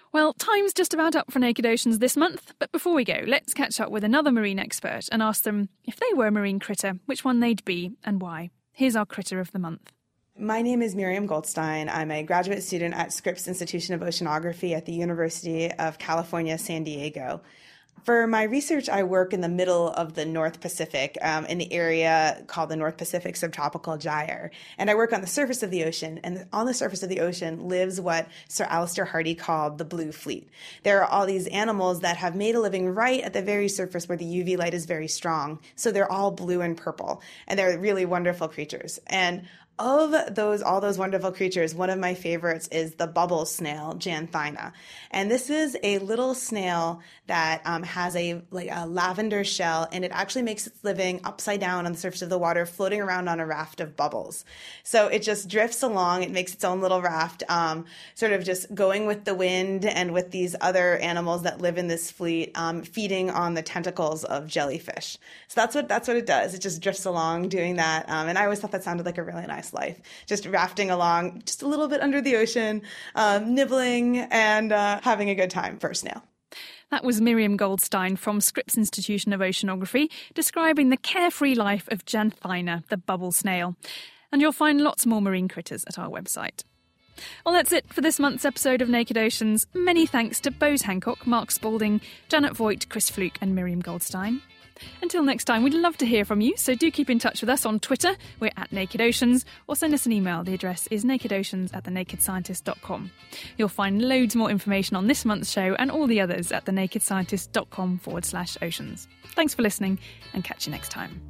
Well, time's just about up for Naked Oceans this month, but before we go, let's catch up with another marine expert and ask them if they were a marine critter, which one they'd be and why. Here's our Critter of the Month. My name is Miriam Goldstein. I'm a graduate student at Scripps Institution of Oceanography at the University of California, San Diego. For my research, I work in the middle of the North Pacific, in the area called the North Pacific Subtropical Gyre. And I work on the surface of the ocean, and on the surface of the ocean lives what Sir Alister Hardy called the blue fleet. There are all these animals that have made a living right at the very surface where the UV light is very strong. So they're all blue and purple, and they're really wonderful creatures. And of all those wonderful creatures, one of my favorites is the bubble snail, Janthina. And this is a little snail that has a lavender shell, and it actually makes its living upside down on the surface of the water, floating around on a raft of bubbles. So it just drifts along. It makes its own little raft, sort of just going with the wind and with these other animals that live in this fleet, feeding on the tentacles of jellyfish. So that's what it does. It just drifts along doing that. And I always thought that sounded like a really nice life, just rafting along just a little bit under the ocean, nibbling and having a good time for a snail. That was Miriam Goldstein from Scripps Institution of Oceanography describing the carefree life of Janthina, the bubble snail. And you'll find lots more marine critters at our website. Well, that's it for this month's episode of Naked Oceans. Many thanks to Bose Hancock, Mark Spalding, Janet Voigt, Chris Fluke and Miriam Goldstein. Until next time, we'd love to hear from you, so do keep in touch with us on Twitter. We're at Naked Oceans, or send us an email. The address is nakedoceans@thenakedscientist.com. You'll find loads more information on this month's show and all the others at thenakedscientist.com/oceans. Thanks for listening, and catch you next time.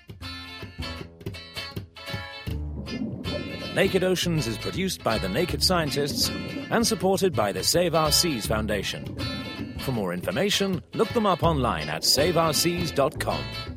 Naked Oceans is produced by The Naked Scientists and supported by the Save Our Seas Foundation. For more information, look them up online at saveourseas.com.